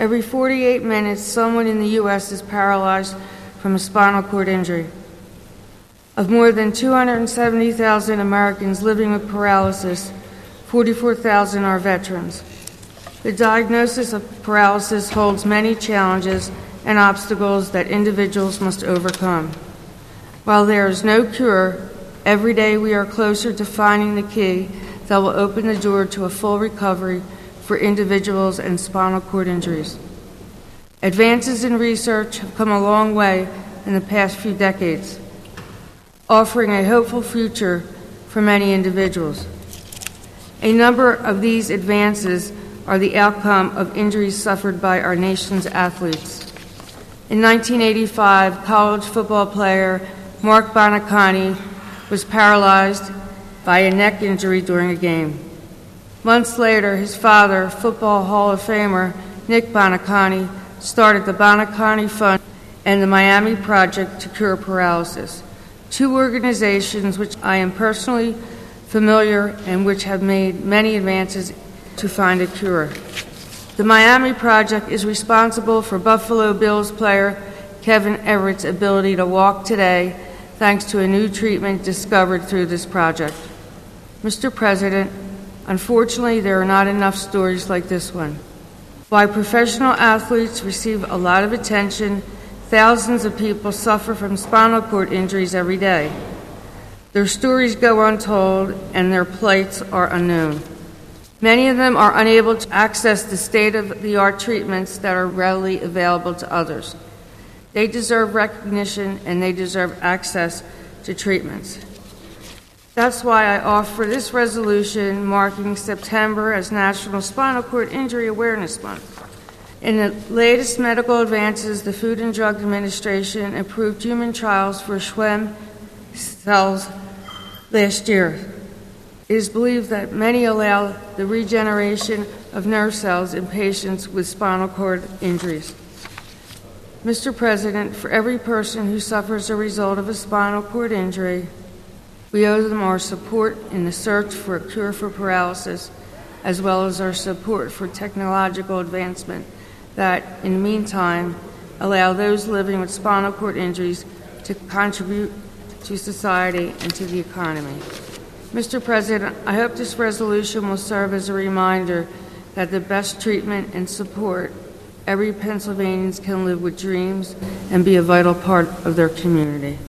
Every 48 minutes, someone in the U.S. is paralyzed from a spinal cord injury. Of more than 270,000 Americans living with paralysis, 44,000 are veterans. The diagnosis of paralysis holds many challenges and obstacles that individuals must overcome. While there is no cure, every day we are closer to finding the key that will open the door to a full recovery for individuals and spinal cord injuries. Advances in research have come a long way in the past few decades, offering a hopeful future for many individuals. A number of these advances are the outcome of injuries suffered by our nation's athletes. In 1985, college football player Mark Bonaconte was paralyzed by a neck injury during a game. Months later, his father, Football Hall of Famer Nick Bonaconte, started the Bonaconte Fund and the Miami Project to Cure Paralysis, two organizations which I am personally familiar and which have made many advances to find a cure. The Miami Project is responsible for Buffalo Bills player Kevin Everett's ability to walk today thanks to a new treatment discovered through this project. Mr. President, unfortunately, there are not enough stories like this one. While professional athletes receive a lot of attention, thousands of people suffer from spinal cord injuries every day. Their stories go untold and their plights are unknown. Many of them are unable to access the state-of-the-art treatments that are readily available to others. They deserve recognition and they deserve access to treatments. That's why I offer this resolution marking September as National Spinal Cord Injury Awareness Month. In the latest medical advances, the Food and Drug Administration approved human trials for Schwann cells last year. It is believed that many allow the regeneration of nerve cells in patients with spinal cord injuries. Mr. President, for every person who suffers a result of a spinal cord injury, we owe them our support in the search for a cure for paralysis, as well as our support for technological advancement that, in the meantime, allow those living with spinal cord injuries to contribute to society and to the economy. Mr. President, I hope this resolution will serve as a reminder that the best treatment and support every Pennsylvanian can live with dreams and be a vital part of their community.